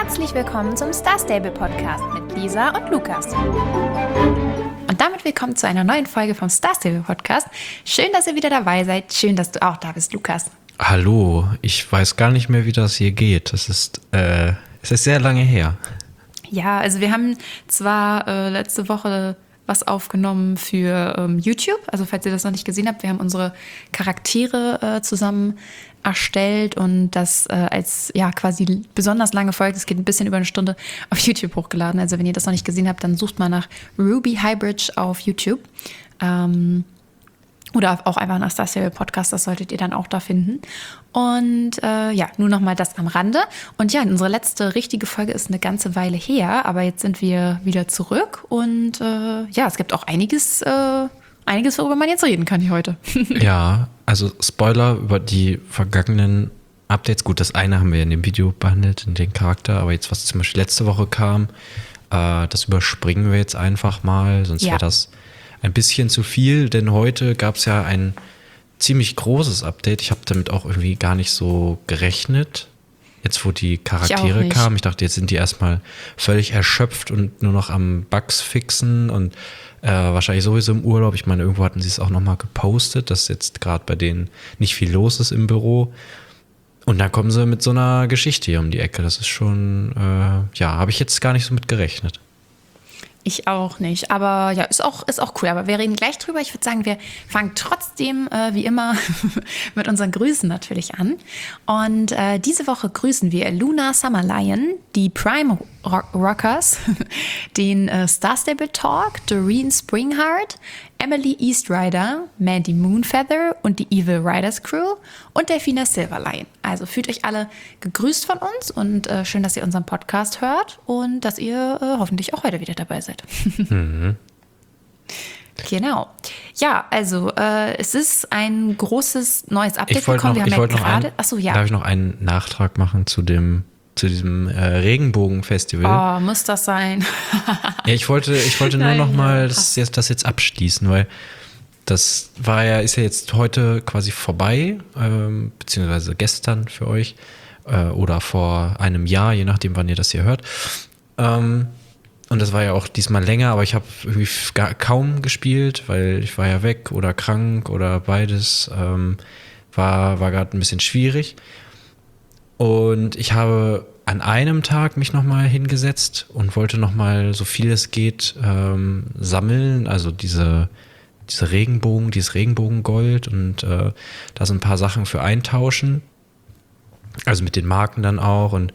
Herzlich willkommen zum Star Stable Podcast mit Lisa und Lukas. Und damit willkommen zu einer neuen Folge vom Star Stable Podcast. Schön, dass ihr wieder dabei seid. Schön, dass du auch da bist, Lukas. Hallo, ich weiß gar nicht mehr, wie das hier geht. Es ist sehr lange her. Ja, also wir haben zwar letzte Woche was aufgenommen für YouTube. Also falls ihr das noch nicht gesehen habt, wir haben unsere Charaktere zusammen erstellt und das als quasi besonders lange Folge, es geht ein bisschen über eine Stunde, auf YouTube hochgeladen. Also wenn ihr das noch nicht gesehen habt, dann sucht mal nach Ruby Highbridge auf YouTube. Oder auch einfach nach Star Stable Podcast, das solltet ihr dann auch da finden. Und nur nochmal das am Rande. Und ja, unsere letzte richtige Folge ist eine ganze Weile her, aber jetzt sind wir wieder zurück. Und es gibt auch einiges, worüber man jetzt reden kann hier heute. Ja, also Spoiler über die vergangenen Updates. Gut, das eine haben wir in dem Video behandelt, in den Charakter, aber jetzt, was zum Beispiel letzte Woche kam, das überspringen wir jetzt einfach mal, sonst wäre das ein bisschen zu viel, denn heute gab es ja ein ziemlich großes Update. Ich habe damit auch irgendwie gar nicht so gerechnet, jetzt wo die Charaktere kamen. Ich dachte, jetzt sind die erstmal völlig erschöpft und nur noch am Bugs fixen und wahrscheinlich sowieso im Urlaub. Ich meine, irgendwo hatten sie es auch nochmal gepostet, dass jetzt gerade bei denen nicht viel los ist im Büro. Und dann kommen sie mit so einer Geschichte hier um die Ecke. Das ist schon, habe ich jetzt gar nicht so mit gerechnet. Ich auch nicht, aber ja, ist auch cool. Aber wir reden gleich drüber. Ich würde sagen, wir fangen trotzdem wie immer mit unseren Grüßen natürlich an. Und diese Woche grüßen wir Luna Summerlion, die Prime Rockers, den Star Stable Talk, Doreen Springheart, Emily Eastrider, Mandy Moonfeather und die Evil Riders Crew und Delphina Silverlion. Also fühlt euch alle gegrüßt von uns und schön, dass ihr unseren Podcast hört und dass ihr hoffentlich auch heute wieder dabei seid. Mhm. Genau. Ja, also es ist ein großes neues Update gekommen. Darf ich noch einen Nachtrag machen zu diesem Regenbogen-Festival? Oh, muss das sein? Ja, ich wollte nur noch mal das jetzt abschließen, weil das ist ja jetzt heute quasi vorbei, beziehungsweise gestern für euch oder vor einem Jahr, je nachdem, wann ihr das hier hört. Und das war ja auch diesmal länger, aber ich habe irgendwie kaum gespielt, weil ich war ja weg oder krank oder beides. War gerade ein bisschen schwierig. Und ich habe an einem Tag mich nochmal hingesetzt und wollte nochmal, so viel es geht, sammeln. Also dieses Regenbogengold und da so ein paar Sachen für eintauschen. Also mit den Marken dann auch und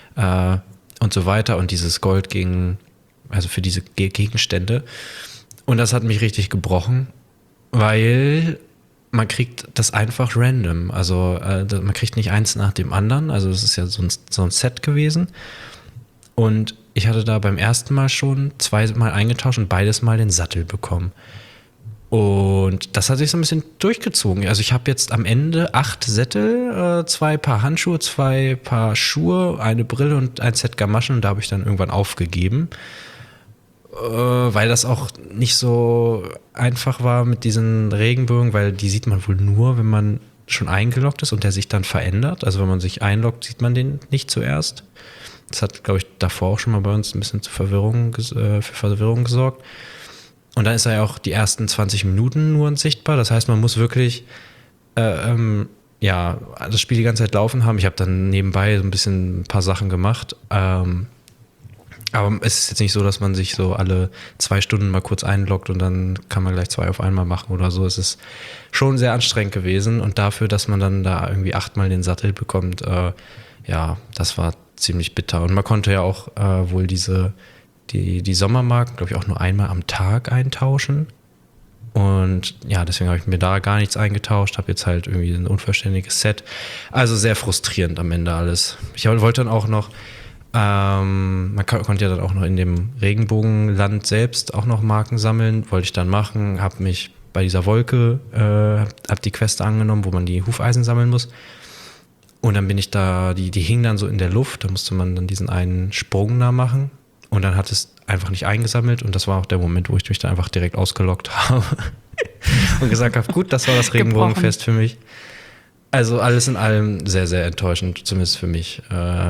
so weiter. Und dieses Gold also für diese Gegenstände. Und das hat mich richtig gebrochen, weil man kriegt das einfach random. Also man kriegt nicht eins nach dem anderen. Also das ist ja so ein Set gewesen. Und ich hatte da beim ersten Mal schon 2-mal eingetauscht und beides Mal den Sattel bekommen. Und das hat sich so ein bisschen durchgezogen. Also ich habe jetzt am Ende 8 Sättel, 2 Paar Handschuhe, 2 Paar Schuhe, eine Brille und ein Set Gamaschen. Und da habe ich dann irgendwann aufgegeben. Weil das auch nicht so einfach war mit diesen Regenbögen, weil die sieht man wohl nur, wenn man schon eingeloggt ist und der sich dann verändert. Also wenn man sich einloggt, sieht man den nicht zuerst. Das hat, glaube ich, davor auch schon mal bei uns ein bisschen für Verwirrung gesorgt. Und dann ist er ja auch die ersten 20 Minuten nur sichtbar. Das heißt, man muss wirklich das Spiel die ganze Zeit laufen haben. Ich habe dann nebenbei so ein paar Sachen gemacht. Aber es ist jetzt nicht so, dass man sich so alle 2 Stunden mal kurz einloggt und dann kann man gleich 2 auf einmal machen oder so. Es ist schon sehr anstrengend gewesen und dafür, dass man dann da irgendwie 8-mal den Sattel bekommt, das war ziemlich bitter. Und man konnte ja auch wohl die Sommermarken, glaube ich, auch nur einmal am Tag eintauschen. Und ja, deswegen habe ich mir da gar nichts eingetauscht, habe jetzt halt irgendwie ein unvollständiges Set. Also sehr frustrierend am Ende alles. Ich wollte dann auch noch man konnte ja dann auch noch in dem Regenbogenland selbst auch noch Marken sammeln. Wollte ich dann machen, habe mich bei dieser Wolke, habe die Quest angenommen, wo man die Hufeisen sammeln muss. Und dann bin ich da, die hingen dann so in der Luft, da musste man dann diesen einen Sprung da machen. Und dann hat es einfach nicht eingesammelt und das war auch der Moment, wo ich mich dann einfach direkt ausgeloggt habe und gesagt habe, gut, das war das Regenbogenfest für mich. Also alles in allem sehr, sehr enttäuschend, zumindest für mich.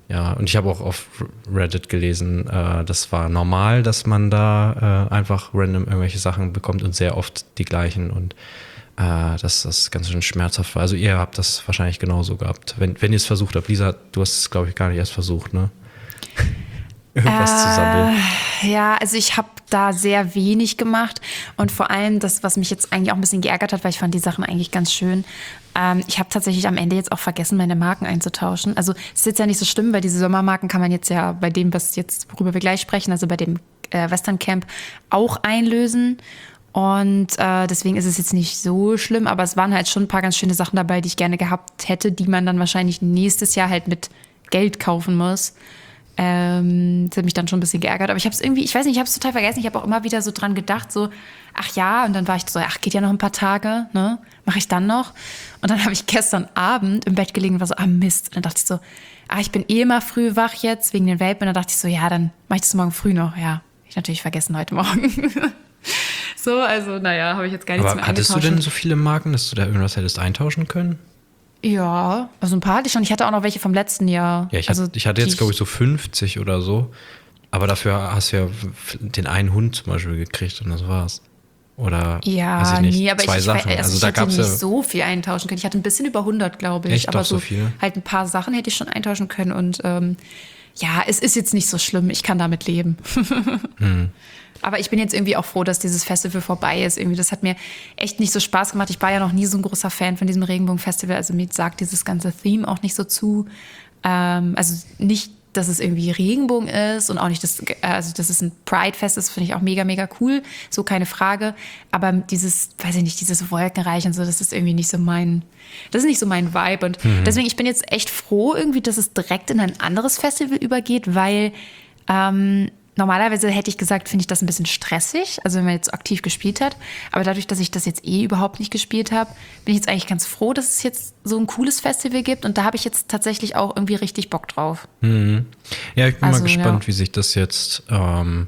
Ja, und ich habe auch auf Reddit gelesen, das war normal, dass man da einfach random irgendwelche Sachen bekommt und sehr oft die gleichen und dass das ganz schön schmerzhaft war. Also ihr habt das wahrscheinlich genauso gehabt, wenn ihr es versucht habt. Lisa, du hast es, glaube ich, gar nicht erst versucht, ne? Irgendwas zu sammeln. Ja, also ich habe da sehr wenig gemacht und vor allem das, was mich jetzt eigentlich auch ein bisschen geärgert hat, weil ich fand die Sachen eigentlich ganz schön. Ich habe tatsächlich am Ende jetzt auch vergessen, meine Marken einzutauschen. Also es ist jetzt ja nicht so schlimm, weil diese Sommermarken kann man jetzt ja bei dem, worüber wir gleich sprechen, also bei dem Western Camp auch einlösen. Und deswegen ist es jetzt nicht so schlimm, aber es waren halt schon ein paar ganz schöne Sachen dabei, die ich gerne gehabt hätte, die man dann wahrscheinlich nächstes Jahr halt mit Geld kaufen muss. Das hat mich dann schon ein bisschen geärgert. Aber ich habe es irgendwie, ich weiß nicht, ich habe es total vergessen. Ich habe auch immer wieder so dran gedacht, so, ach ja, und dann war ich so, ach, geht ja noch ein paar Tage, ne? Mache ich dann noch? Und dann habe ich gestern Abend im Bett gelegen und war so, ah Mist. Und dann dachte ich so, ich bin eh immer früh wach jetzt wegen den Welpen. Und dann dachte ich so, ja, dann mache ich das morgen früh noch. Ja, ich natürlich vergessen heute Morgen. So, also, naja, habe ich jetzt gar nichts mehr hattest du denn so viele Marken, dass du da irgendwas hättest eintauschen können? Ja, also ein paar hatte ich schon. Ich hatte auch noch welche vom letzten Jahr. Ja, ich hatte jetzt, glaube ich, so 50 oder so. Aber dafür hast du ja den einen Hund zum Beispiel gekriegt und das war's. Oder, ja, weiß ich nicht, nee, aber zwei Sachen. Also also ich hätte nicht so viel eintauschen können. Ich hatte ein bisschen über 100, glaube ich. Echt, aber doch so viel? Halt ein paar Sachen hätte ich schon eintauschen können. Und ja, es ist jetzt nicht so schlimm. Ich kann damit leben. Aber ich bin jetzt irgendwie auch froh, dass dieses Festival vorbei ist. Irgendwie, das hat mir echt nicht so Spaß gemacht. Ich war ja noch nie so ein großer Fan von diesem Regenbogen-Festival. Also mir sagt dieses ganze Theme auch nicht so zu. Also nicht, dass es irgendwie Regenbogen ist und auch nicht, dass es ein Pride-Fest ist, finde ich auch mega, mega cool. So, keine Frage. Aber dieses, weiß ich nicht, dieses Wolkenreich und so, das ist irgendwie nicht so mein Vibe. Und deswegen, ich bin jetzt echt froh irgendwie, dass es direkt in ein anderes Festival übergeht, weil normalerweise hätte ich gesagt, finde ich das ein bisschen stressig, also wenn man jetzt so aktiv gespielt hat. Aber dadurch, dass ich das jetzt überhaupt nicht gespielt habe, bin ich jetzt eigentlich ganz froh, dass es jetzt so ein cooles Festival gibt. Und da habe ich jetzt tatsächlich auch irgendwie richtig Bock drauf. Ja, ich bin mal gespannt, wie sich das jetzt, ob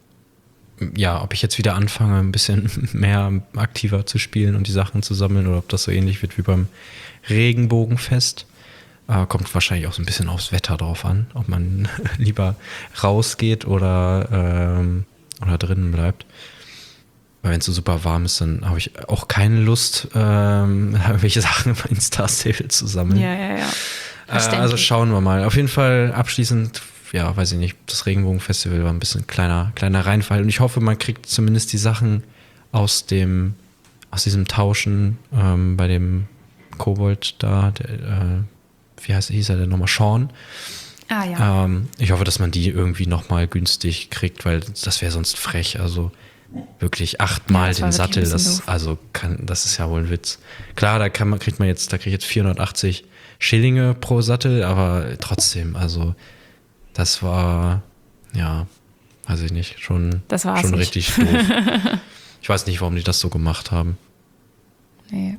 ich jetzt wieder anfange, ein bisschen mehr aktiver zu spielen und die Sachen zu sammeln oder ob das so ähnlich wird wie beim Regenbogenfest. Kommt wahrscheinlich auch so ein bisschen aufs Wetter drauf an, ob man lieber rausgeht oder drinnen bleibt. Weil wenn es so super warm ist, dann habe ich auch keine Lust, irgendwelche Sachen in Star Stable zu sammeln. Ja. Also schauen wir mal. Auf jeden Fall abschließend, ja, weiß ich nicht, das Regenbogenfestival war ein bisschen kleiner Reinfall. Und ich hoffe, man kriegt zumindest die Sachen aus diesem Tauschen bei dem Kobold da, hieß er denn nochmal? Sean. Ah, ja. Ich hoffe, dass man die irgendwie nochmal günstig kriegt, weil das wäre sonst frech. Also wirklich 8-mal den Sattel, das ist ja wohl ein Witz. Klar, da kriege ich jetzt 480 Schillinge pro Sattel, aber trotzdem, also das war, ja, weiß ich nicht, schon richtig doof. Ich weiß nicht, warum die das so gemacht haben. Nee.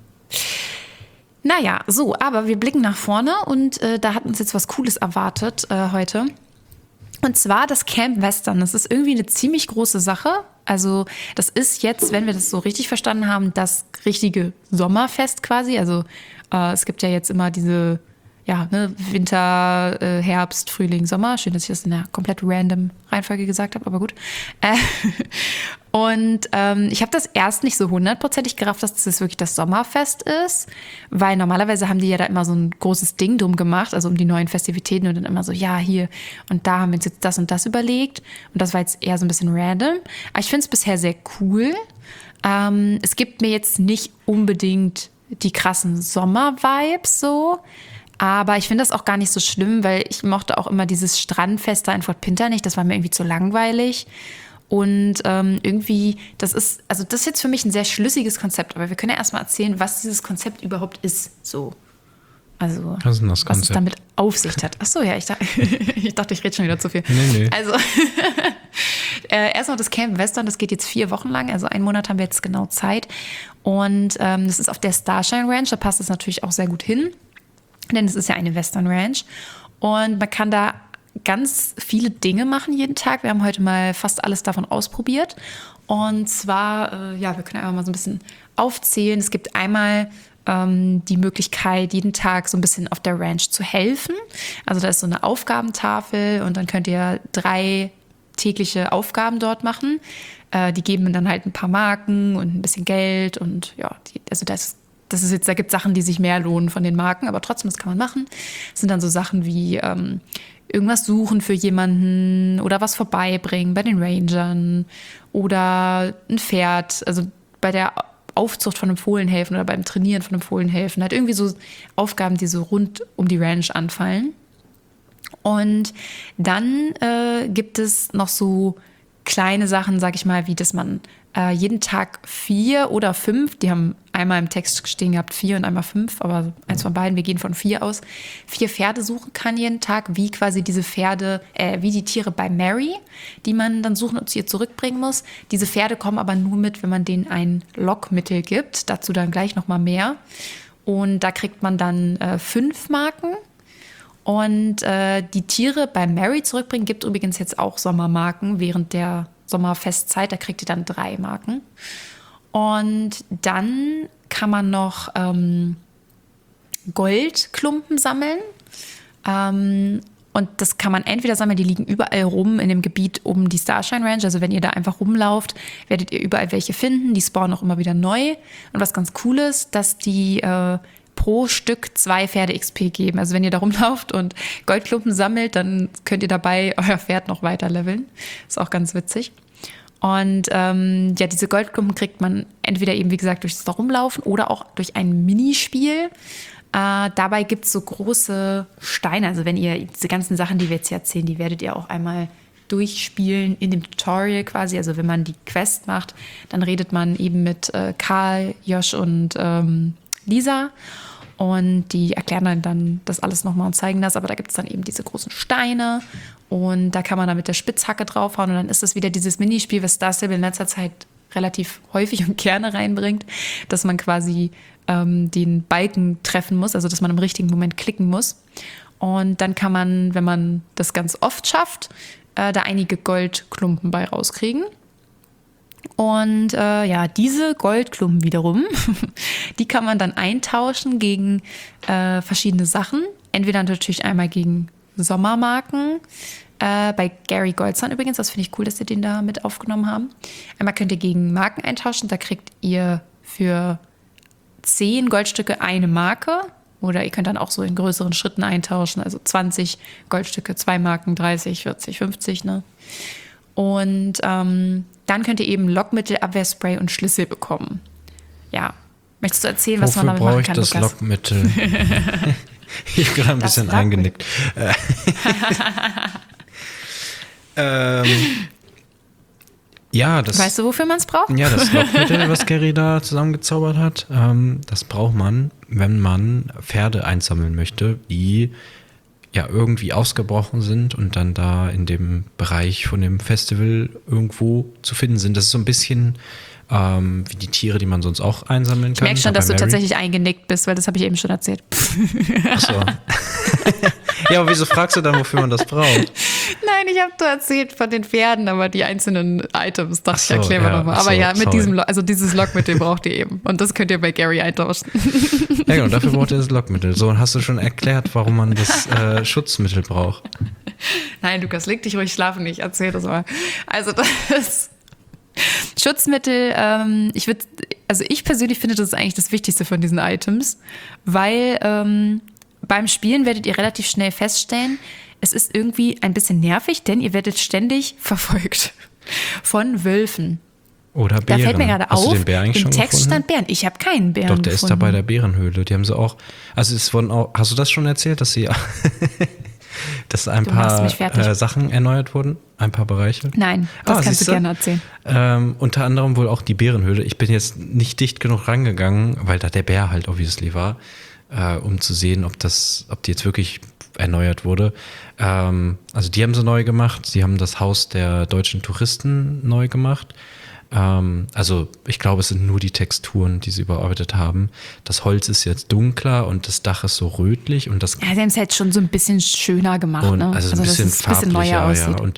Naja, so, aber wir blicken nach vorne und da hat uns jetzt was Cooles erwartet heute. Und zwar das Camp Western. Das ist irgendwie eine ziemlich große Sache. Also das ist jetzt, wenn wir das so richtig verstanden haben, das richtige Sommerfest quasi. Also es gibt ja jetzt immer diese Winter, Herbst, Frühling, Sommer. Schön, dass ich das in einer komplett random Reihenfolge gesagt habe, aber gut. Und ich habe das erst nicht so 100%ig gerafft, dass das wirklich das Sommerfest ist, weil normalerweise haben die ja da immer so ein großes Ding drum gemacht, also um die neuen Festivitäten und dann immer so, ja, hier und da haben wir uns jetzt das und das überlegt. Und das war jetzt eher so ein bisschen random. Aber ich finde es bisher sehr cool. Es gibt mir jetzt nicht unbedingt die krassen Sommer-Vibes so, aber ich finde das auch gar nicht so schlimm, weil ich mochte auch immer dieses Strandfest da in Fort Pinter nicht. Das war mir irgendwie zu langweilig. Und irgendwie, das ist jetzt für mich ein sehr schlüssiges Konzept. Aber wir können ja erstmal erzählen, was dieses Konzept überhaupt ist. So. Also, was ist denn das Konzept? Was es damit auf sich hat. Ach so, ja, ich dachte, ich rede schon wieder zu viel. Nee. Also, erstmal das Camp Western, das geht jetzt 4 Wochen lang. Also 1 Monat haben wir jetzt genau Zeit. Und das ist auf der Starshine Ranch. Da passt es natürlich auch sehr gut hin. Denn es ist ja eine Western Ranch. Und man kann da ganz viele Dinge machen jeden Tag. Wir haben heute mal fast alles davon ausprobiert. Und zwar, wir können einfach mal so ein bisschen aufzählen. Es gibt einmal die Möglichkeit, jeden Tag so ein bisschen auf der Ranch zu helfen. Also da ist so eine Aufgabentafel und dann könnt ihr 3 tägliche Aufgaben dort machen. Die geben dann halt ein paar Marken und ein bisschen Geld und ja, also das ist jetzt, da gibt es Sachen, die sich mehr lohnen von den Marken, aber trotzdem, das kann man machen. Das sind dann so Sachen wie irgendwas suchen für jemanden oder was vorbeibringen bei den Rangern oder ein Pferd, also bei der Aufzucht von einem Fohlen helfen oder beim Trainieren von einem Fohlen helfen. Halt irgendwie so Aufgaben, die so rund um die Ranch anfallen. Und dann gibt es noch so kleine Sachen, sag ich mal, wie dass man jeden Tag 4 oder 5, die haben einmal im Text stehen gehabt 4 und einmal 5, aber eins von beiden, wir gehen von 4 aus, 4 Pferde suchen kann jeden Tag, wie quasi diese Pferde, wie die Tiere bei Mary, die man dann suchen und zu ihr zurückbringen muss. Diese Pferde kommen aber nur mit, wenn man denen ein Lockmittel gibt, dazu dann gleich nochmal mehr. Und da kriegt man dann 5 Marken. Und die Tiere bei Mary zurückbringen, gibt übrigens jetzt auch Sommermarken während der Sommerfestzeit. Da kriegt ihr dann 3 Marken. Und dann kann man noch Goldklumpen sammeln. Und das kann man entweder sammeln, die liegen überall rum in dem Gebiet um die Starshine Ranch. Also wenn ihr da einfach rumlauft, werdet ihr überall welche finden. Die spawnen auch immer wieder neu. Und was ganz cool ist, dass die pro Stück 2 Pferde XP geben. Also wenn ihr da rumlauft und Goldklumpen sammelt, dann könnt ihr dabei euer Pferd noch weiter leveln. Ist auch ganz witzig. Und ja, diese Goldklumpen kriegt man entweder eben, wie gesagt, durch das Rumlaufen oder auch durch ein Minispiel. Dabei gibt es so große Steine. Also wenn ihr diese ganzen Sachen, die wir jetzt hier erzählen, die werdet ihr auch einmal durchspielen in dem Tutorial quasi. Also wenn man die Quest macht, dann redet man eben mit Karl, Josh und Lisa. Und die erklären dann das alles nochmal und zeigen das. Aber da gibt es dann eben diese großen Steine. Und da kann man dann mit der Spitzhacke draufhauen. Und dann ist das wieder dieses Minispiel, was Star Stable in letzter Zeit relativ häufig und gerne reinbringt, dass man quasi den Balken treffen muss, also dass man im richtigen Moment klicken muss. Und dann kann man, wenn man das ganz oft schafft, da einige Goldklumpen bei rauskriegen. Und ja, diese Goldklumpen wiederum, die kann man dann eintauschen gegen verschiedene Sachen. Entweder natürlich einmal gegen Sommermarken. Bei Gary Goldson übrigens, das finde ich cool, dass sie den da mit aufgenommen haben. Einmal könnt ihr gegen Marken eintauschen, da kriegt ihr für 10 Goldstücke eine Marke. Oder ihr könnt dann auch so in größeren Schritten eintauschen, also 20 Goldstücke, 2 Marken, 30, 40, 50, ne? Und dann könnt ihr eben Lockmittel, Abwehrspray und Schlüssel bekommen. Ja. Möchtest du erzählen, was man damit machen kann, Lukas? Wofür brauche ich das Lockmittel? Ich bin gerade ein bisschen eingenickt. Ja, weißt du, wofür man es braucht? Ja, das Lockmittel, was Gary da zusammengezaubert hat, das braucht man, wenn man Pferde einsammeln möchte, die ja irgendwie ausgebrochen sind und dann da in dem Bereich von dem Festival irgendwo zu finden sind. Das ist so ein bisschen wie die Tiere, die man sonst auch einsammeln kann. Ich merke schon, dass du tatsächlich eingenickt bist, weil das habe ich eben schon erzählt. Ach so. Ja, aber wieso fragst du dann, wofür man das braucht? Nein, ich habe da erzählt von den Pferden, aber die einzelnen Items, dachte ich, erklären wir nochmal. Aber ja, mit diesem, also dieses Lockmittel braucht ihr eben. Und das könnt ihr bei Gary eintauschen. Ja, genau, dafür braucht ihr das Lockmittel. So, und hast du schon erklärt, warum man das Schutzmittel braucht? Nein, Lukas, leg dich ruhig schlafen, nicht, erzähl das mal. Also das Schutzmittel, ich persönlich finde, das ist eigentlich das Wichtigste von diesen Items, weil beim Spielen werdet ihr relativ schnell feststellen, es ist irgendwie ein bisschen nervig, denn ihr werdet ständig verfolgt von Wölfen. Oder Bären. Da fällt mir gerade auf, den Bär eigentlich im schon Text gefunden? stand Bären. Ich habe keinen Bären Doch, der gefunden. ist da bei der Bärenhöhle. Die haben sie auch, also es wurden auch, hast du das schon erzählt, dass sie dass ein paar Sachen erneuert wurden? Ein paar Bereiche? Nein, das kannst du gerne erzählen. Unter anderem wohl auch die Bärenhöhle. Ich bin jetzt nicht dicht genug rangegangen, weil da der Bär halt obviously war, um zu sehen, ob die jetzt wirklich erneuert wurde. Also die haben sie neu gemacht. Sie haben das Haus der deutschen Touristen neu gemacht. Also ich glaube, es sind nur die Texturen, die sie überarbeitet haben. Das Holz ist jetzt dunkler und das Dach ist so rötlich. Und das ja, sie haben es halt schon so ein bisschen schöner gemacht. Und, ne? also ein bisschen farblicher, neuer aussieht. Ja. Und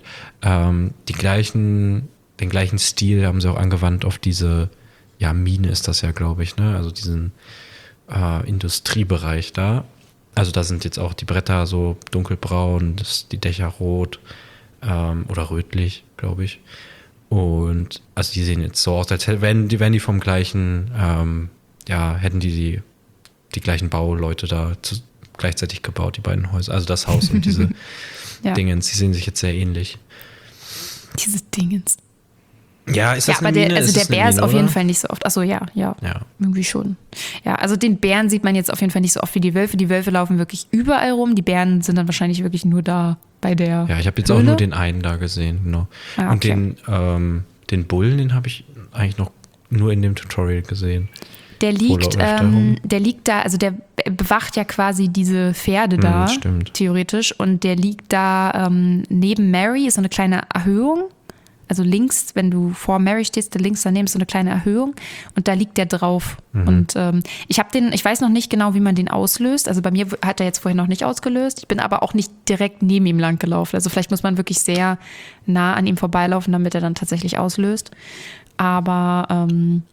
den gleichen Stil haben sie auch angewandt auf diese, ja, Mine ist das ja, glaube ich, ne? Also Industriebereich da. Also da sind jetzt auch die Bretter so dunkelbraun, die Dächer rot oder rötlich, glaube ich. Und also die sehen jetzt so aus, als wären die vom gleichen, hätten die gleichen Bauleute da gleichzeitig gebaut, die beiden Häuser. Also das Haus und diese Dingens, die sehen sich jetzt sehr ähnlich. Dieses Dingens. Ja, ist das aber eine Mine? der Bär ist auf jeden Fall nicht so oft. Achso, ja, irgendwie schon. Ja, also den Bären sieht man jetzt auf jeden Fall nicht so oft wie die Wölfe. Die Wölfe laufen wirklich überall rum. Die Bären sind dann wahrscheinlich wirklich nur da bei der Ja, ich habe jetzt Höhle. auch nur den einen da gesehen, genau. Ah, okay. Und den Bullen, den habe ich eigentlich noch nur in dem Tutorial gesehen. Der liegt da, also der bewacht ja quasi diese Pferde da, theoretisch. Und der liegt da neben Mary, ist so eine kleine Erhöhung. Also links, wenn du vor Mary stehst, links daneben ist so eine kleine Erhöhung und da liegt der drauf. Und ich weiß noch nicht genau, wie man den auslöst. Also bei mir hat er jetzt vorher noch nicht ausgelöst. Ich bin aber auch nicht direkt neben ihm lang gelaufen. Also vielleicht muss man wirklich sehr nah an ihm vorbeilaufen, damit er dann tatsächlich auslöst. Aber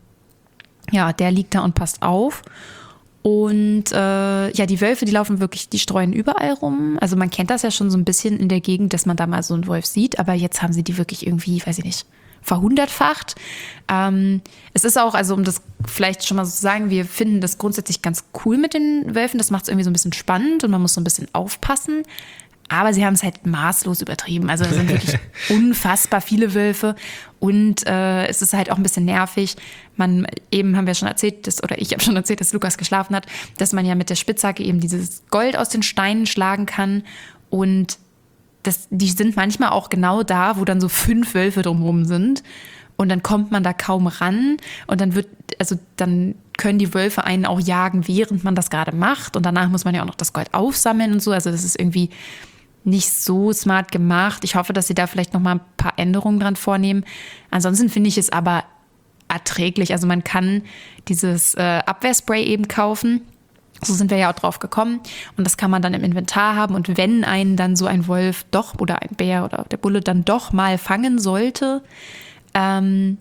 der liegt da und passt auf. Und die Wölfe, die laufen wirklich, die streuen überall rum. Also man kennt das ja schon so ein bisschen in der Gegend, dass man da mal so einen Wolf sieht. Aber jetzt haben sie die wirklich irgendwie, weiß ich nicht, verhundertfacht. Es ist auch, also um das vielleicht schon mal so zu sagen, wir finden das grundsätzlich ganz cool mit den Wölfen. Das macht es irgendwie so ein bisschen spannend und man muss so ein bisschen aufpassen. Aber sie haben es halt maßlos übertrieben. Also da sind wirklich unfassbar viele Wölfe und es ist halt auch ein bisschen nervig. Eben haben wir schon erzählt, ich habe schon erzählt, dass Lukas geschlafen hat, dass man ja mit der Spitzhacke eben dieses Gold aus den Steinen schlagen kann und die sind manchmal auch genau da, wo dann so 5 Wölfe drumherum sind und dann kommt man da kaum ran und dann können die Wölfe einen auch jagen, während man das gerade macht und danach muss man ja auch noch das Gold aufsammeln und so. Also das ist irgendwie nicht so smart gemacht. Ich hoffe, dass sie da vielleicht noch mal ein paar Änderungen dran vornehmen. Ansonsten finde ich es aber erträglich. Also man kann dieses Abwehrspray eben kaufen. So sind wir ja auch drauf gekommen. Und das kann man dann im Inventar haben. Und wenn einen dann so ein Wolf doch oder ein Bär oder der Bulle dann doch mal fangen sollte, dann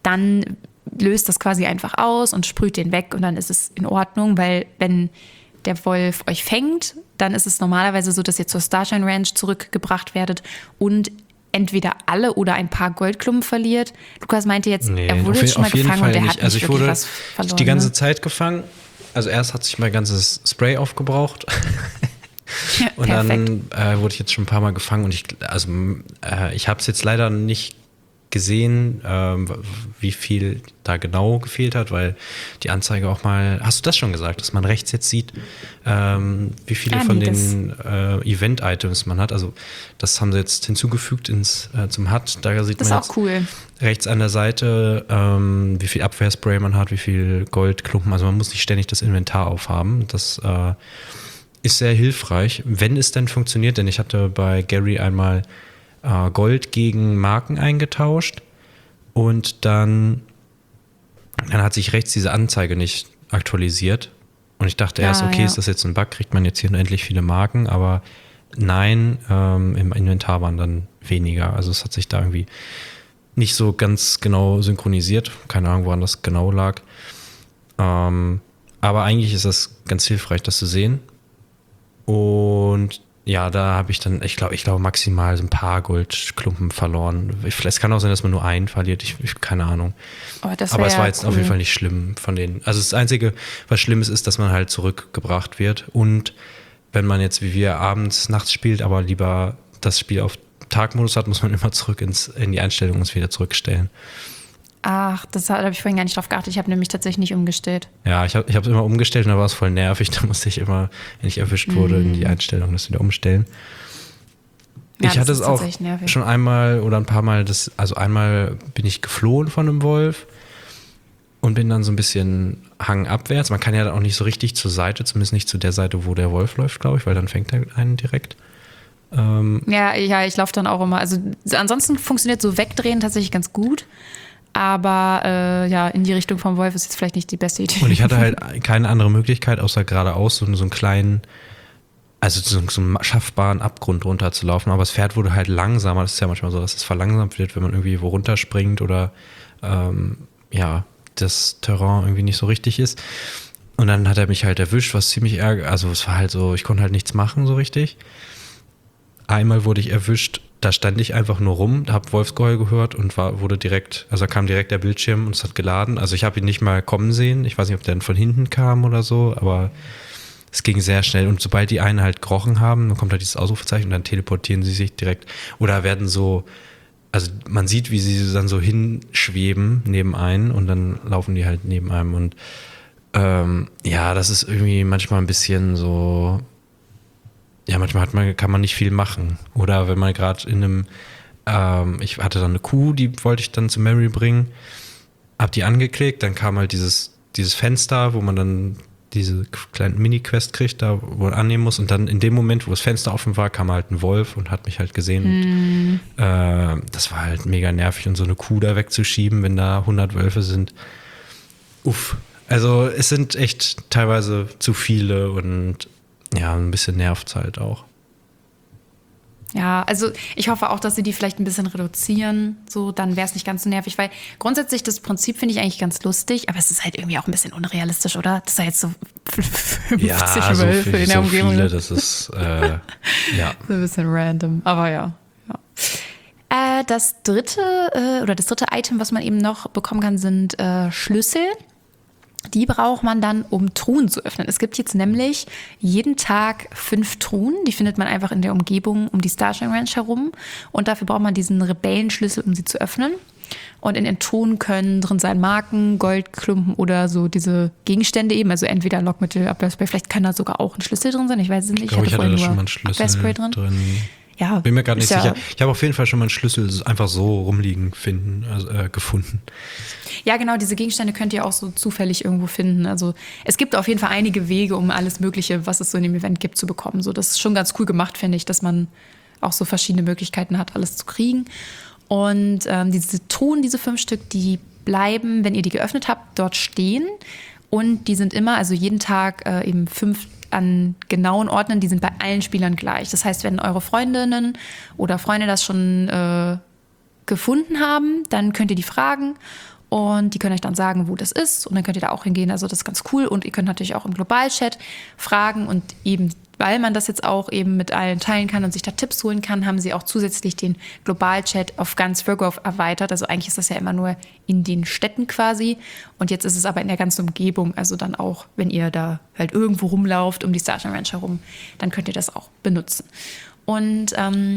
löst das quasi einfach aus und sprüht den weg und dann ist es in Ordnung, weil wenn der Wolf euch fängt, dann ist es normalerweise so, dass ihr zur Starshine Ranch zurückgebracht werdet und entweder alle oder ein paar Goldklumpen verliert. Lukas meinte jetzt, er wurde jetzt schon mal gefangen und er hat nicht wirklich was verloren. Die ganze Zeit gefangen. Also erst hat sich mein ganzes Spray aufgebraucht. Ja, und dann wurde ich jetzt schon ein paar Mal gefangen und ich habe es jetzt leider nicht gesehen, wie viel da genau gefehlt hat, weil die Anzeige auch mal, hast du das schon gesagt, dass man rechts jetzt sieht, wie viele von den Event-Items man hat. Also das haben sie jetzt hinzugefügt zum HUD. Da sieht man jetzt cool. Rechts an der Seite, wie viel Abwehrspray man hat, wie viel Goldklumpen. Also man muss nicht ständig das Inventar aufhaben. Das ist sehr hilfreich, wenn es denn funktioniert, denn ich hatte bei Gary einmal Gold gegen Marken eingetauscht und dann hat sich rechts diese Anzeige nicht aktualisiert und ich dachte erst, okay, ist das jetzt ein Bug, kriegt man jetzt hier unendlich viele Marken, aber nein, im Inventar waren dann weniger, also es hat sich da irgendwie nicht so ganz genau synchronisiert, keine Ahnung, woran das genau lag, aber eigentlich ist das ganz hilfreich, das zu sehen und ja, da habe ich dann, ich glaube maximal so ein paar Goldklumpen verloren. Es kann auch sein, dass man nur einen verliert. Ich keine Ahnung. Aber es war jetzt auf jeden Fall nicht schlimm von denen. Also das Einzige, was schlimm ist, dass man halt zurückgebracht wird. Und wenn man jetzt wie wir nachts spielt, aber lieber das Spiel auf Tagmodus hat, muss man immer zurück in die Einstellungen und es wieder zurückstellen. Ach, da habe ich vorhin gar nicht drauf geachtet. Ich habe nämlich tatsächlich nicht umgestellt. Ja, ich habe es immer umgestellt und da war es voll nervig. Da musste ich immer, wenn ich erwischt wurde, in die Einstellung das wieder umstellen. Ja, ich hatte es auch schon einmal oder ein paar Mal, einmal bin ich geflohen von einem Wolf und bin dann so ein bisschen hangabwärts. Man kann ja dann auch nicht so richtig zur Seite, zumindest nicht zu der Seite, wo der Wolf läuft, glaube ich, weil dann fängt er einen direkt. Ja, ich laufe dann auch immer. Also ansonsten funktioniert so Wegdrehen tatsächlich ganz gut. Aber in die Richtung vom Wolf ist jetzt vielleicht nicht die beste Idee. Und ich hatte halt keine andere Möglichkeit, außer geradeaus so einen kleinen, also so einen schaffbaren Abgrund runterzulaufen. Aber das Pferd wurde halt langsamer. Das ist ja manchmal so, dass es verlangsamt wird, wenn man irgendwie wo runterspringt oder das Terrain irgendwie nicht so richtig ist. Und dann hat er mich halt erwischt, was ziemlich ärgerlich, also es war halt so, ich konnte halt nichts machen so richtig. Einmal wurde ich erwischt, da stand ich einfach nur rum, habe Wolfsgeheul gehört und wurde direkt, also da kam direkt der Bildschirm und es hat geladen. Also ich habe ihn nicht mal kommen sehen. Ich weiß nicht, ob der dann von hinten kam oder so, aber es ging sehr schnell. Und sobald die einen halt gerochen haben, dann kommt halt dieses Ausrufezeichen und dann teleportieren sie sich direkt oder werden so, also man sieht, wie sie dann so hinschweben neben einen und dann laufen die halt neben einem. Und ja, das ist irgendwie manchmal ein bisschen so. Ja, manchmal kann man nicht viel machen. Oder wenn man gerade in einem, ich hatte dann eine Kuh, die wollte ich dann zu Mary bringen, hab die angeklickt, dann kam halt dieses Fenster, wo man dann diese kleine Mini-Quest kriegt, da wo man annehmen muss. Und dann in dem Moment, wo das Fenster offen war, kam halt ein Wolf und hat mich halt gesehen. Und, das war halt mega nervig. Und so eine Kuh da wegzuschieben, wenn da 100 Wölfe sind. Uff. Also es sind echt teilweise zu viele und ja, ein bisschen nervt es halt auch. Ja, also ich hoffe auch, dass sie die vielleicht ein bisschen reduzieren, so, dann wäre es nicht ganz so nervig, weil grundsätzlich das Prinzip finde ich eigentlich ganz lustig, aber es ist halt irgendwie auch ein bisschen unrealistisch, oder? Das ist ja jetzt so 50 ja, Wölfe in der Umgebung. Viele, das ist, ja. So ein bisschen random, aber ja. Das dritte Item, was man eben noch bekommen kann, sind Schlüssel. Die braucht man dann, um Truhen zu öffnen. Es gibt jetzt nämlich jeden Tag 5 Truhen. Die findet man einfach in der Umgebung um die Starshine Ranch herum. Und dafür braucht man diesen Rebellenschlüssel, um sie zu öffnen. Und in den Truhen können drin sein Marken, Goldklumpen oder so diese Gegenstände eben. Also entweder Lockmittel, Abwehrspray. Vielleicht kann da sogar auch ein Schlüssel drin sein. Ich weiß es nicht. Ich hatte da schon mal einen Schlüssel drin. Ja, bin mir gerade nicht sicher. Ich habe auf jeden Fall schon mal einen Schlüssel einfach so rumliegen gefunden. Ja, genau, diese Gegenstände könnt ihr auch so zufällig irgendwo finden. Also es gibt auf jeden Fall einige Wege, um alles Mögliche, was es so in dem Event gibt, zu bekommen. So, das ist schon ganz cool gemacht, finde ich, dass man auch so verschiedene Möglichkeiten hat, alles zu kriegen. Und diese Truhen, diese 5 Stück, die bleiben, wenn ihr die geöffnet habt, dort stehen. Und die sind immer, also jeden Tag eben 5 an genauen Orten, die sind bei allen Spielern gleich. Das heißt, wenn eure Freundinnen oder Freunde das schon gefunden haben, dann könnt ihr die fragen und die können euch dann sagen, wo das ist und dann könnt ihr da auch hingehen. Also das ist ganz cool und ihr könnt natürlich auch im Globalchat fragen und eben, weil man das jetzt auch eben mit allen teilen kann und sich da Tipps holen kann, haben sie auch zusätzlich den Globalchat auf ganz Virgo erweitert. Also eigentlich ist das ja immer nur in den Städten quasi und jetzt ist es aber in der ganzen Umgebung. Also dann auch, wenn ihr da halt irgendwo rumlauft um die Starshine Ranch herum, dann könnt ihr das auch benutzen. Und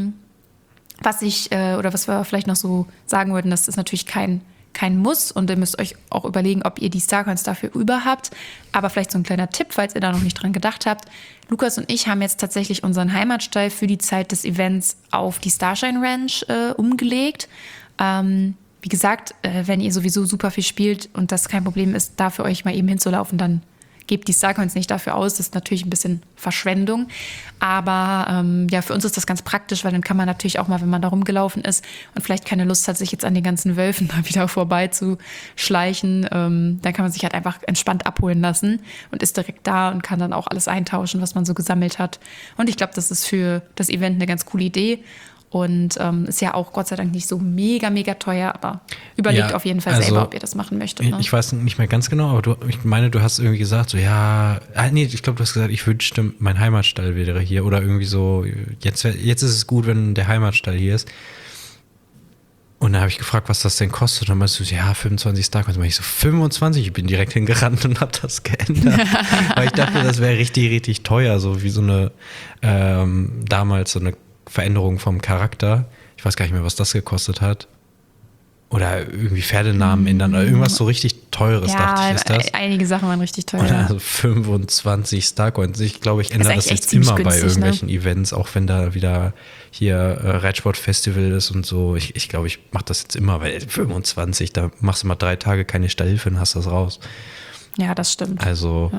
was wir vielleicht noch so sagen würden, das ist natürlich kein Muss und ihr müsst euch auch überlegen, ob ihr die Starcoins dafür über habt. Aber vielleicht so ein kleiner Tipp, falls ihr da noch nicht dran gedacht habt. Lukas und ich haben jetzt tatsächlich unseren Heimatstall für die Zeit des Events auf die Starshine Ranch umgelegt. Wie gesagt, wenn ihr sowieso super viel spielt und das kein Problem ist, da für euch mal eben hinzulaufen, dann gebt die Starcoins nicht dafür aus. Das ist natürlich ein bisschen Verschwendung. Aber ja, für uns ist das ganz praktisch, weil dann kann man natürlich auch mal, wenn man da rumgelaufen ist und vielleicht keine Lust hat, sich jetzt an den ganzen Wölfen da wieder vorbeizuschleichen, dann kann man sich halt einfach entspannt abholen lassen und ist direkt da und kann dann auch alles eintauschen, was man so gesammelt hat. Und ich glaube, das ist für das Event eine ganz coole Idee. Und ist ja auch Gott sei Dank nicht so mega, mega teuer, aber überlegt auf jeden Fall selber, ob ihr das machen möchtet. Ne? Ich weiß nicht mehr ganz genau, aber ich meine, du hast irgendwie gesagt, so ich glaube, du hast gesagt, ich wünschte, mein Heimatstall wäre hier oder irgendwie so, jetzt ist es gut, wenn der Heimatstall hier ist. Und dann habe ich gefragt, was das denn kostet. Und dann meinst du, 25 Starcoins. Und dann ich so, 25? Ich bin direkt hingerannt und habe das geändert. Weil ich dachte, das wäre richtig, richtig teuer, so wie so eine, damals so eine Veränderung vom Charakter. Ich weiß gar nicht mehr, was das gekostet hat. Oder irgendwie Pferdenamen ändern oder irgendwas so richtig Teures, dachte ich, ist das. Einige Sachen waren richtig teuer. Und also 25 Starcoins. Ich glaube, ich ändere das jetzt immer günstig, bei irgendwelchen Events, auch wenn da wieder hier Reitsport-Festival ist und so. Ich glaube, ich mache das jetzt immer, weil 25, da machst du mal 3 Tage keine Stallhilfe und hast das raus. Ja, das stimmt. Also,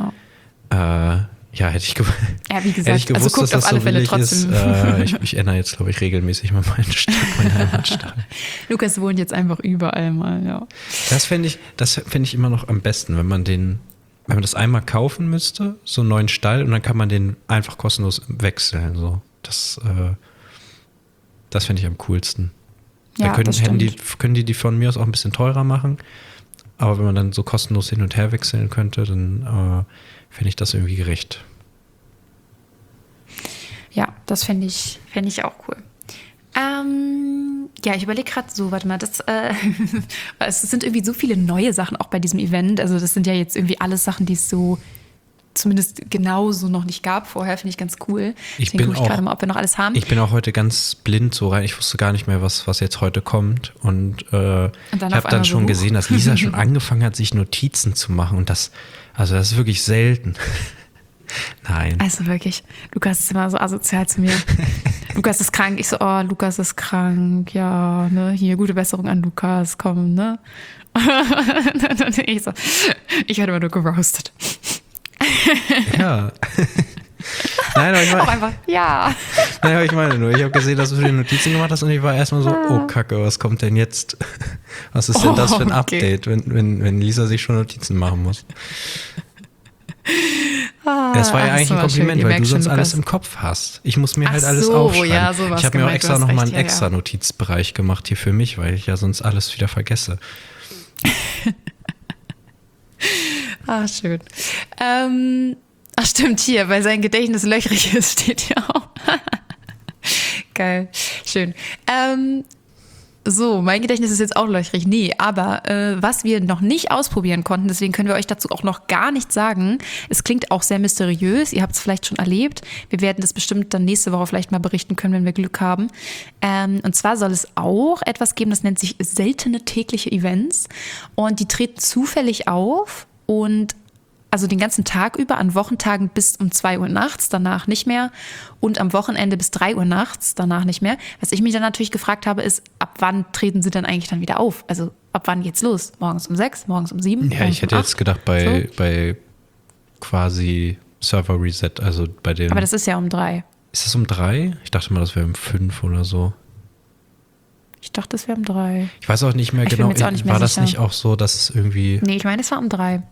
hätte ich gewusst, also guckt dass das auf alle so Fälle billig trotzdem. ist. Ich ändere jetzt, glaube ich, regelmäßig mal meinen Heimatstall. Lukas wohnt jetzt einfach überall mal, ja. Das fände ich immer noch am besten, wenn man das einmal kaufen müsste, so einen neuen Stall, und dann kann man den einfach kostenlos wechseln. So. Das fände ich am coolsten. Ja, Dann können die von mir aus auch ein bisschen teurer machen. aber wenn man dann so kostenlos hin und her wechseln könnte, dann fände ich das irgendwie gerecht. Ja, das fände ich auch cool. Ja, ich überlege gerade so, warte mal, es sind irgendwie so viele neue Sachen auch bei diesem Event. Also das sind ja jetzt irgendwie alles Sachen, die es so zumindest genauso noch nicht gab vorher, finde ich ganz cool. Deswegen gucke ich gerade mal, ob wir noch alles haben. Ich bin auch heute ganz blind so rein. Ich wusste gar nicht mehr, was jetzt heute kommt. Und ich habe dann schon gesehen, dass Lisa schon angefangen hat, sich Notizen zu machen. Und das ist wirklich selten. Nein. Also wirklich, Lukas ist immer so asozial zu mir. Lukas ist krank. Ich so, oh, Lukas ist krank. Ja, ne, hier, gute Besserung an Lukas, komm, ne? Ich werde immer nur geroastet. Ja. Nein, aber ich meine. Auch einfach, ja. Nein, aber ich meine nur, ich habe gesehen, dass du dir Notizen gemacht hast und ich war erstmal so, oh Kacke, was kommt denn jetzt? Was ist denn das für ein Update, wenn Lisa sich schon Notizen machen muss? Das war ja eigentlich ein Kompliment, weil du sonst alles im Kopf hast. Ich muss mir halt alles aufschreiben. Ja, so ich habe mir auch extra nochmal einen extra Notizbereich gemacht hier für mich, weil ich ja sonst alles wieder vergesse. Schön. Stimmt, hier, weil sein Gedächtnis löchrig ist, steht hier auch. Geil, schön. So, mein Gedächtnis ist jetzt auch löchrig. Nee, aber was wir noch nicht ausprobieren konnten, deswegen können wir euch dazu auch noch gar nichts sagen. Es klingt auch sehr mysteriös. Ihr habt es vielleicht schon erlebt. Wir werden das bestimmt dann nächste Woche vielleicht mal berichten können, wenn wir Glück haben. Und zwar soll es auch etwas geben, das nennt sich seltene tägliche Events. Und die treten zufällig auf und also den ganzen Tag über, an Wochentagen bis um 2 Uhr nachts, danach nicht mehr. Und am Wochenende bis 3 Uhr nachts, danach nicht mehr. Was ich mich dann natürlich gefragt habe, ist, ab wann treten sie denn eigentlich dann wieder auf? Also ab wann geht's los? Morgens um 6, morgens um 7? Ja, ich hätte jetzt gedacht bei quasi Server Reset, also bei dem... Aber das ist ja um 3. Ist das um 3? Ich dachte mal, das wäre um 5 oder so. Ich dachte, das wäre um 3. Ich weiß auch nicht mehr genau. War das nicht auch so, dass es irgendwie... Nee, ich meine, es war um 3.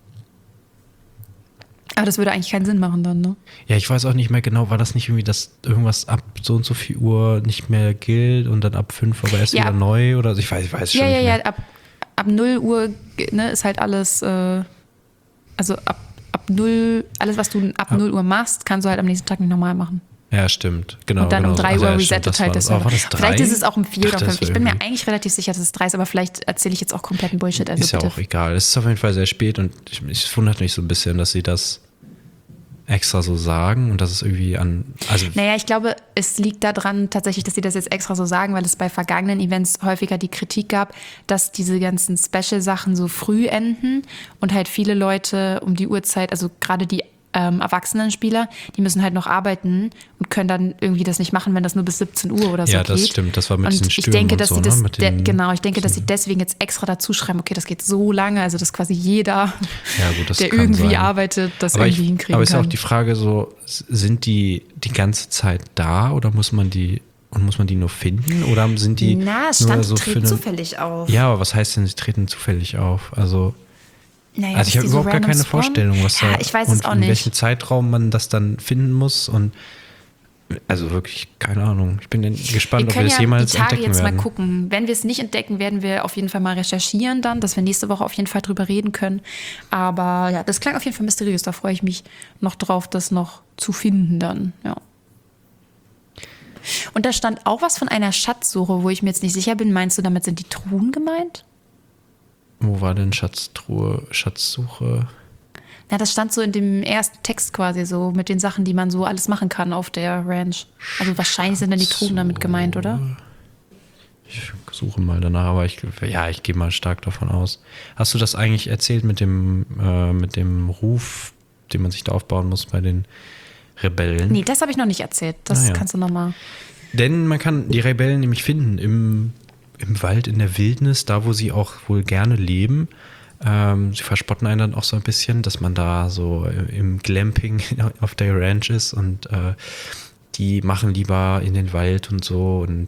Aber das würde eigentlich keinen Sinn machen dann, ne? Ja, ich weiß auch nicht mehr genau, war das nicht irgendwie, dass irgendwas ab so und so viel Uhr nicht mehr gilt und dann ab 5 aber erst wieder neu oder so? Ich weiß schon nicht mehr. Ja, ab 0 Uhr, ne, ist halt alles, also ab 0, alles was du ab 0 Uhr machst, kannst du halt am nächsten Tag nicht normal machen. Ja, stimmt, genau. Und dann genau um 3 so. Uhr resettet halt das. War das 3? Vielleicht ist es auch um 4 oder 5. Ich bin mir irgendwie... eigentlich relativ sicher, dass es 3 ist, aber vielleicht erzähle ich jetzt auch kompletten Bullshit. Also ist ja auch egal. Es ist auf jeden Fall sehr spät und es wundert mich so ein bisschen, dass sie das extra so sagen und dass es irgendwie Naja, ich glaube, es liegt daran tatsächlich, dass sie das jetzt extra so sagen, weil es bei vergangenen Events häufiger die Kritik gab, dass diese ganzen Special-Sachen so früh enden und halt viele Leute um die Uhrzeit, also gerade die erwachsenen Spieler, die müssen halt noch arbeiten und können dann irgendwie das nicht machen, wenn das nur bis 17 Uhr oder so geht. Ja, das stimmt. Das war mit diesen Stürmen ich denke, dass und so, ich denke, dass sie deswegen jetzt extra dazu schreiben, okay, das geht so lange, also dass quasi jeder, das der irgendwie arbeitet, das irgendwie hinkriegen kann. Aber ist ja auch die Frage so, sind die ganze Zeit da oder muss man die nur finden oder sind die es stand, so treten zufällig auf. Ja, aber was heißt denn, sie treten zufällig auf? Also naja, ich habe überhaupt gar keine Vorstellung, was da ich weiß es auch in nicht. welchem Zeitraum man das dann finden muss und also wirklich keine Ahnung. Ich bin gespannt, ob wir das jemals die Tage entdecken jetzt werden. Mal gucken. Wenn wir es nicht entdecken, werden wir auf jeden Fall mal recherchieren dann, dass wir nächste Woche auf jeden Fall drüber reden können. Aber ja, das klang auf jeden Fall mysteriös. Da freue ich mich noch drauf, das noch zu finden dann, ja. Und da stand auch was von einer Schatzsuche, wo ich mir jetzt nicht sicher bin. Meinst du, damit sind die Truhen gemeint? Wo war denn Schatzsuche? Na, das stand so in dem ersten Text quasi so, mit den Sachen, die man so alles machen kann auf der Ranch. Also wahrscheinlich sind dann die Truhen damit gemeint, oder? Ich suche mal danach, aber ich gehe mal stark davon aus. Hast du das eigentlich erzählt mit dem Ruf, den man sich da aufbauen muss bei den Rebellen? Nee, das habe ich noch nicht erzählt. Das kannst du nochmal. Denn man kann die Rebellen nämlich finden im Wald, in der Wildnis, da wo sie auch wohl gerne leben. Sie verspotten einen dann auch so ein bisschen, dass man da so im Glamping auf der Ranch ist und die machen lieber in den Wald und so und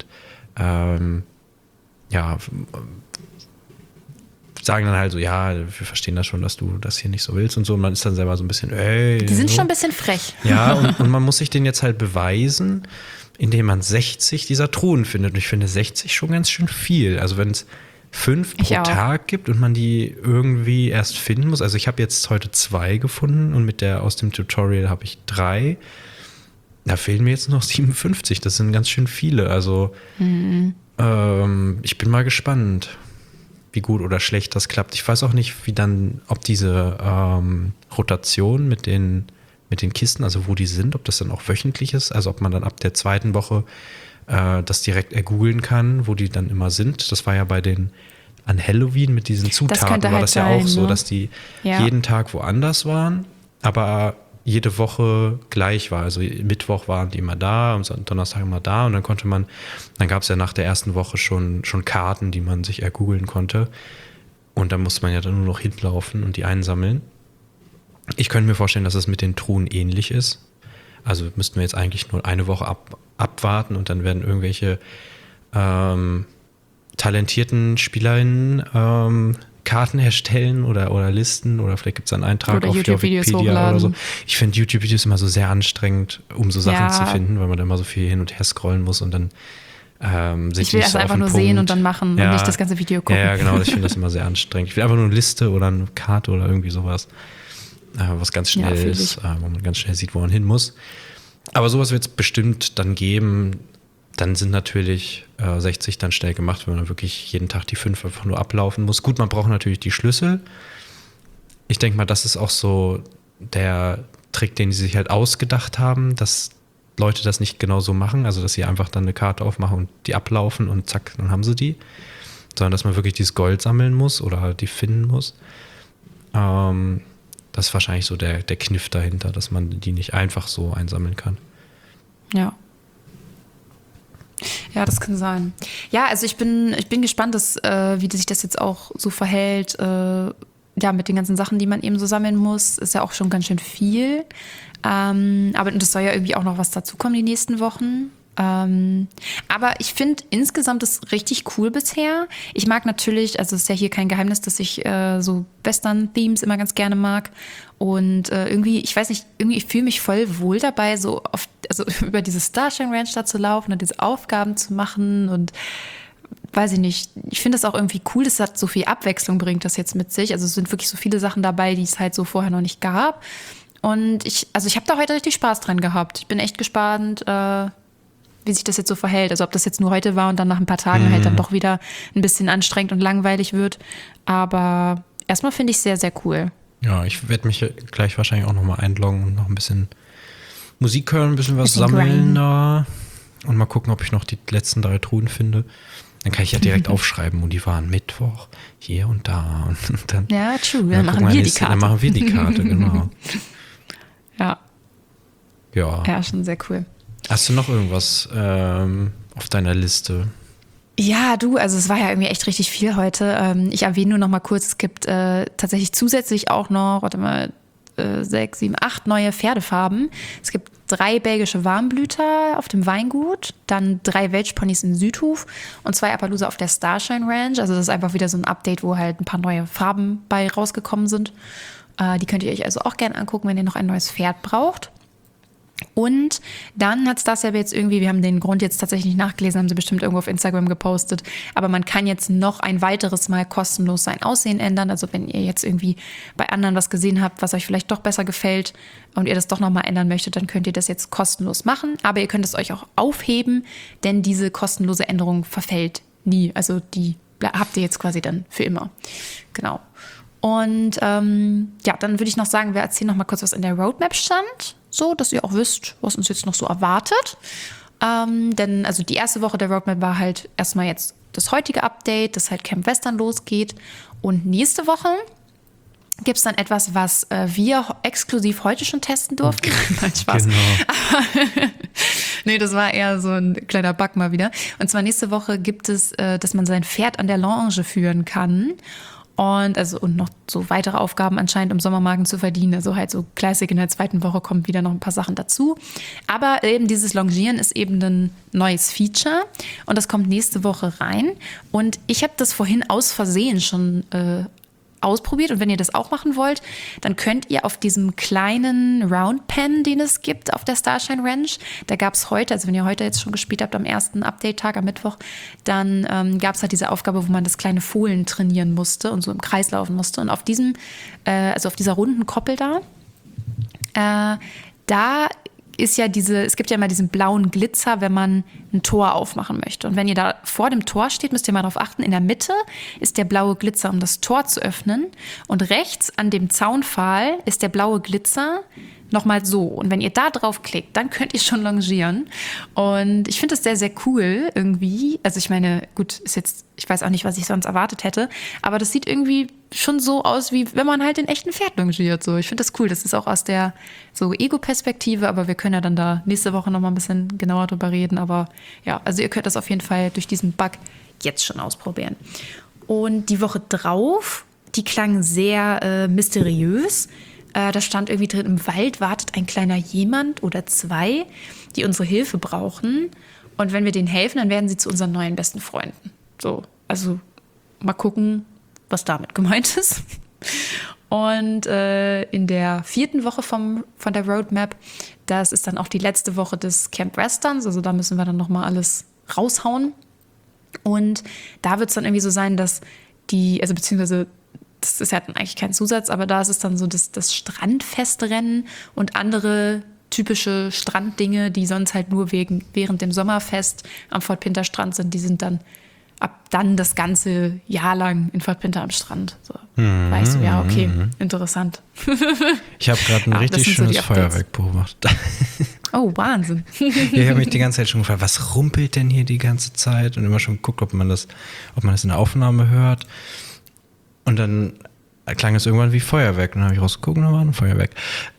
sagen dann halt so, ja, wir verstehen das schon, dass du das hier nicht so willst und so und man ist dann selber so ein bisschen, die sind schon ein bisschen frech. Ja, und man muss sich den jetzt halt beweisen, indem man 60 dieser Truhen findet. Und ich finde 60 schon ganz schön viel. Also wenn es 5 pro Ich auch. Tag gibt und man die irgendwie erst finden muss. Also ich habe jetzt heute 2 gefunden und mit der aus dem Tutorial habe ich 3. Da fehlen mir jetzt noch 57. Das sind ganz schön viele. Also ich bin mal gespannt, wie gut oder schlecht das klappt. Ich weiß auch nicht, ob diese Rotation mit den Kisten, also wo die sind, ob das dann auch wöchentlich ist. Also ob man dann ab der 2. Woche das direkt ergoogeln kann, wo die dann immer sind. Das war ja an Halloween mit diesen Zutaten war halt das ja sein, auch so, ne? dass die Ja. jeden Tag woanders waren, aber jede Woche gleich war. Also Mittwoch waren die immer da, am Donnerstag immer da und dann gab es ja nach der ersten Woche schon Karten, die man sich ergoogeln konnte. Und dann musste man ja dann nur noch hinlaufen und die einsammeln. Ich könnte mir vorstellen, dass es mit den Truhen ähnlich ist. Also müssten wir jetzt eigentlich nur eine Woche abwarten und dann werden irgendwelche talentierten SpielerInnen Karten erstellen oder Listen oder vielleicht gibt es einen Eintrag Oder auf der YouTube-Videos Wikipedia hochladen. oder so. Ich finde YouTube-Videos immer so sehr anstrengend, um so Sachen Ja. zu finden, weil man da immer so viel hin und her scrollen muss und dann sind Ich will nicht das so auf einfach den nur Punkt. sehen und dann machen und nicht das ganze Video gucken. Ja, genau, ich finde das immer sehr anstrengend. Ich will einfach nur eine Liste oder eine Karte oder irgendwie sowas, was ganz schnell fühl ist, wo man ganz schnell sieht, wo man hin muss. Aber sowas wird es bestimmt dann geben. Dann sind natürlich 60 dann schnell gemacht, wenn man dann wirklich jeden Tag die 5 einfach nur ablaufen muss. Gut, man braucht natürlich die Schlüssel. Ich denke mal, das ist auch so der Trick, den sie sich halt ausgedacht haben, dass Leute das nicht genau so machen, also dass sie einfach dann eine Karte aufmachen und die ablaufen und zack, dann haben sie die. Sondern dass man wirklich dieses Gold sammeln muss oder halt die finden muss. Das ist wahrscheinlich so der Kniff dahinter, dass man die nicht einfach so einsammeln kann. Ja. Ja, das kann sein. Ja, also ich bin gespannt, wie sich das jetzt auch so verhält. Ja, mit den ganzen Sachen, die man eben so sammeln muss, ist ja auch schon ganz schön viel. Aber das soll ja irgendwie auch noch was dazukommen die nächsten Wochen. Aber ich finde insgesamt das richtig cool bisher. Ich mag natürlich, also es ist ja hier kein Geheimnis, dass ich so Western-Themes immer ganz gerne mag. Und irgendwie, ich weiß nicht, irgendwie ich fühle mich voll wohl dabei, so also über diese Starshine Ranch da zu laufen und diese Aufgaben zu machen und weiß ich nicht, ich finde das auch irgendwie cool, dass das so viel Abwechslung bringt das jetzt mit sich. Also es sind wirklich so viele Sachen dabei, die es halt so vorher noch nicht gab. Und ich habe da heute richtig Spaß dran gehabt. Ich bin echt gespannt, wie sich das jetzt so verhält. Also ob das jetzt nur heute war und dann nach ein paar Tagen halt dann doch wieder ein bisschen anstrengend und langweilig wird. Aber erstmal finde ich es sehr, sehr cool. Ja, ich werde mich gleich wahrscheinlich auch nochmal einloggen und noch ein bisschen Musik hören, ein bisschen was Bisschen sammeln grinden. da und mal gucken, ob ich noch die letzten 3 Truhen finde. Dann kann ich ja direkt aufschreiben, wo die waren. Mittwoch, hier und da. Und dann, Ja, true. dann Dann machen gucken wir die nächste- Karte. Dann machen wir die Karte, genau. Ja, Ja. ja, schon sehr cool. Hast du noch irgendwas auf deiner Liste? Ja, du, also es war ja irgendwie echt richtig viel heute. Ich erwähne nur noch mal kurz, es gibt tatsächlich zusätzlich auch noch, 6, 7, 8 neue Pferdefarben. Es gibt 3 belgische Warmblüter auf dem Weingut, dann 3 Welschponys in Südhof und 2 Appaloosa auf der Starshine Ranch. Also das ist einfach wieder so ein Update, wo halt ein paar neue Farben bei rausgekommen sind. Die könnt ihr euch also auch gerne angucken, wenn ihr noch ein neues Pferd braucht. Und dann hat Starsab jetzt irgendwie, wir haben den Grund jetzt tatsächlich nicht nachgelesen, haben sie bestimmt irgendwo auf Instagram gepostet, aber man kann jetzt noch ein weiteres Mal kostenlos sein Aussehen ändern. Also wenn ihr jetzt irgendwie bei anderen was gesehen habt, was euch vielleicht doch besser gefällt und ihr das doch nochmal ändern möchtet, dann könnt ihr das jetzt kostenlos machen. Aber ihr könnt es euch auch aufheben, denn diese kostenlose Änderung verfällt nie. Also die habt ihr jetzt quasi dann für immer. Genau. Und ja, dann würde ich noch sagen, wir erzählen noch mal kurz, was in der Roadmap stand, so, dass ihr auch wisst, was uns jetzt noch so erwartet. Denn also die erste Woche der Roadmap war halt erstmal jetzt das heutige Update, dass halt Camp Western losgeht. Und nächste Woche gibt es dann etwas, was wir exklusiv heute schon testen durften. Nein, Spaß. Genau. Nee, das war eher so ein kleiner Bug mal wieder. Und zwar nächste Woche gibt es, dass man sein Pferd an der Longe führen kann. Und noch so weitere Aufgaben anscheinend, um Sommermarken zu verdienen. Also halt so Classic in der zweiten Woche kommen wieder noch ein paar Sachen dazu. Aber eben dieses Longieren ist eben ein neues Feature. Und das kommt nächste Woche rein. Und ich habe das vorhin aus Versehen schon ausprobiert. Und wenn ihr das auch machen wollt, dann könnt ihr auf diesem kleinen Round Pen, den es gibt auf der Starshine Ranch, da gab es heute, also wenn ihr heute jetzt schon gespielt habt, am ersten Update-Tag, am Mittwoch, dann gab es halt diese Aufgabe, wo man das kleine Fohlen trainieren musste und so im Kreis laufen musste. Und auf diesem, also auf dieser runden Koppel da ist ja es gibt ja immer diesen blauen Glitzer, wenn man ein Tor aufmachen möchte. Und wenn ihr da vor dem Tor steht, müsst ihr mal darauf achten, in der Mitte ist der blaue Glitzer, um das Tor zu öffnen. Und rechts an dem Zaunpfahl ist der blaue Glitzer nochmal so. Und wenn ihr da drauf klickt, dann könnt ihr schon longieren. Und ich finde das sehr, sehr cool irgendwie. Also ich meine, gut, ich weiß auch nicht, was ich sonst erwartet hätte, aber das sieht irgendwie schon so aus, wie wenn man halt in echten Pferd longiert. So. Ich finde das cool. Das ist auch aus der so Ego-Perspektive, aber wir können ja dann da nächste Woche nochmal ein bisschen genauer drüber reden. Aber ja, also ihr könnt das auf jeden Fall durch diesen Bug jetzt schon ausprobieren. Und die Woche drauf, die klang sehr mysteriös. Da stand irgendwie drin, im Wald wartet ein kleiner jemand oder zwei, die unsere Hilfe brauchen. Und wenn wir denen helfen, dann werden sie zu unseren neuen besten Freunden. So, also mal gucken, was damit gemeint ist. Und in der 4. Woche von der Roadmap, das ist dann auch die letzte Woche des Camp Westerns. Also da müssen wir dann nochmal alles raushauen. Und da wird es dann irgendwie so sein, dass beziehungsweise das ist ja eigentlich kein Zusatz, aber da ist es dann so das Strandfestrennen und andere typische Stranddinge, die sonst halt nur während dem Sommerfest am Fort Pinter Strand sind, die sind dann ab dann das ganze Jahr lang in Fort Pinter am Strand. So, weißt du, ja, okay, interessant. Ich habe gerade ein richtig schönes so Feuerwerk beobachtet. Oh, Wahnsinn. Ich habe mich die ganze Zeit schon gefragt, was rumpelt denn hier die ganze Zeit? Und immer schon geguckt, ob man das in der Aufnahme hört. Und dann klang es irgendwann wie Feuerwerk. Und dann habe ich rausgeguckt, da war ein Feuerwerk.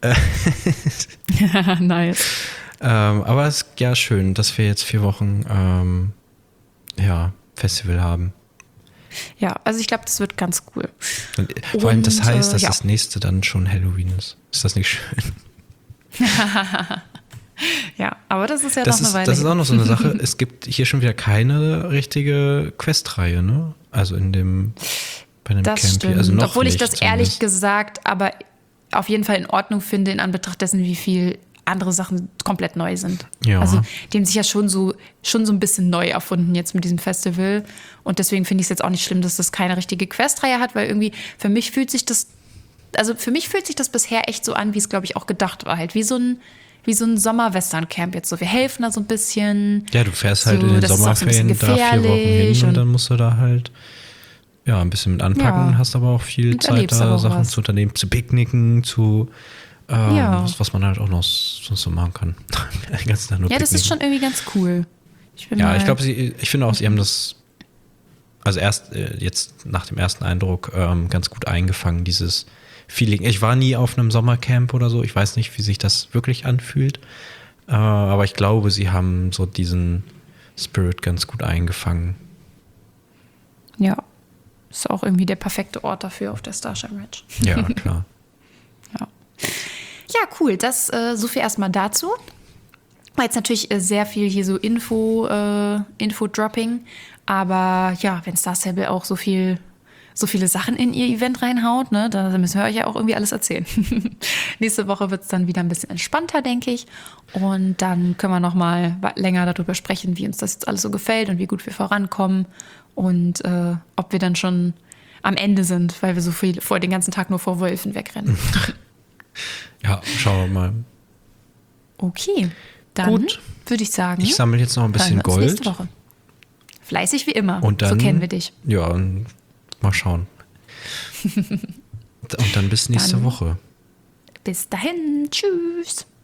Nice. Aber es ist ja schön, dass wir jetzt 4 Wochen Festival haben. Ja, also ich glaube, das wird ganz cool. Und vor allem, das heißt, dass das nächste dann schon Halloween ist. Ist das nicht schön? Ja, aber das ist ja noch eine Weile. Das ist auch noch so eine Sache. Es gibt hier schon wieder keine richtige Questreihe, ne? Also bei dem das Camp stimmt. hier. Also noch obwohl ich das nicht, ehrlich gesagt aber auf jeden Fall in Ordnung finde, in Anbetracht dessen, wie viel andere Sachen komplett neu sind. Ja. Also die haben sich ja schon so ein bisschen neu erfunden jetzt mit diesem Festival. Und deswegen finde ich es jetzt auch nicht schlimm, dass das keine richtige Questreihe hat, weil irgendwie für mich fühlt sich das bisher echt so an, wie es, glaube ich, auch gedacht war. Halt wie so ein Sommer-Western-Camp jetzt so. Wir helfen da so ein bisschen. Ja, du fährst halt in den Sommerferien da 4 Wochen hin und dann musst du da halt ein bisschen mit anpacken, hast aber auch viel Zeit, da Sachen zu unternehmen, zu picknicken, was man halt auch noch sonst so machen kann. Ganz nur das ist schon irgendwie ganz cool. Ich finde auch, sie haben das, also erst jetzt nach dem ersten Eindruck ganz gut eingefangen, dieses Feeling. Ich war nie auf einem Sommercamp oder so, ich weiß nicht, wie sich das wirklich anfühlt, aber ich glaube, sie haben so diesen Spirit ganz gut eingefangen. Ja. Ist auch irgendwie der perfekte Ort dafür auf der Starshine Ranch. Ja, klar. Ja, cool. Das so viel erstmal dazu. War jetzt natürlich sehr viel hier so Info-Dropping. Aber ja, wenn Star Stable auch so viele Sachen in ihr Event reinhaut, ne, da müssen wir euch ja auch irgendwie alles erzählen. Nächste Woche wird es dann wieder ein bisschen entspannter, denke ich. Und dann können wir noch mal länger darüber sprechen, wie uns das jetzt alles so gefällt und wie gut wir vorankommen. Und ob wir dann schon am Ende sind, weil wir so viel den ganzen Tag nur vor Wölfen wegrennen. Ja, schauen wir mal. Okay, dann würde ich sagen, ich sammle jetzt noch ein bisschen Gold. Nächste Woche. Fleißig wie immer, und dann, so kennen wir dich. Ja, und mal schauen. Und dann bis nächste Woche. Bis dahin, tschüss.